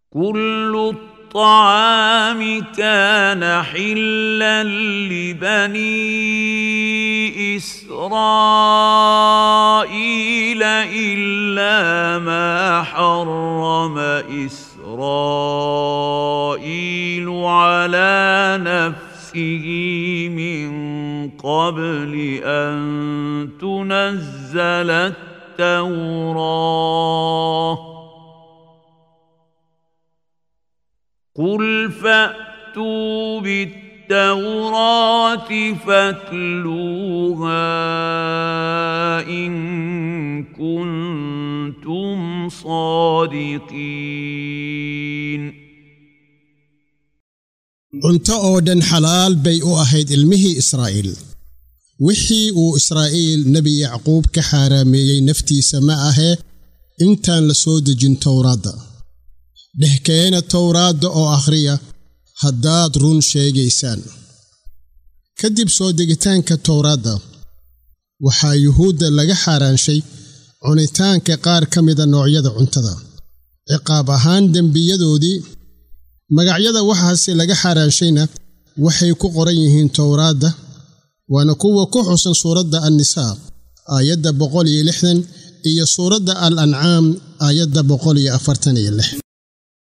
كل الطعام كان حلا لبني إسرائيل إلا ما حرم إسرائيل على نفسه من قبل أن تنزل التوراة قل فأتوا بالتوراة فاتلوها إن كنتم صادقين cunto oo dhan xalaal bay u ahayd ilmihii Israa'iil wixii uu Israa'iil nabi Yacquub ka xaraameeyay naftiisa ma ahe intaan la soo dejin Tawraadda dhehkeena Tawraadda oo akhriya haddaad run sheegaysaan kadib soo degitaanka Tawraadda waxaa yuhuudda laga xaraanshay cunitaanka qaar ka mida noocyada cuntada ciqaab ahaan dembiyadoodii magacyada waxaasi laga xaraanshayna waxay ku qoran yihiin Tawraadda waana kuwa ku xusan suuradda An-Nisaa aayadda 160 iyo suuradda Al-An'aam aayadda 146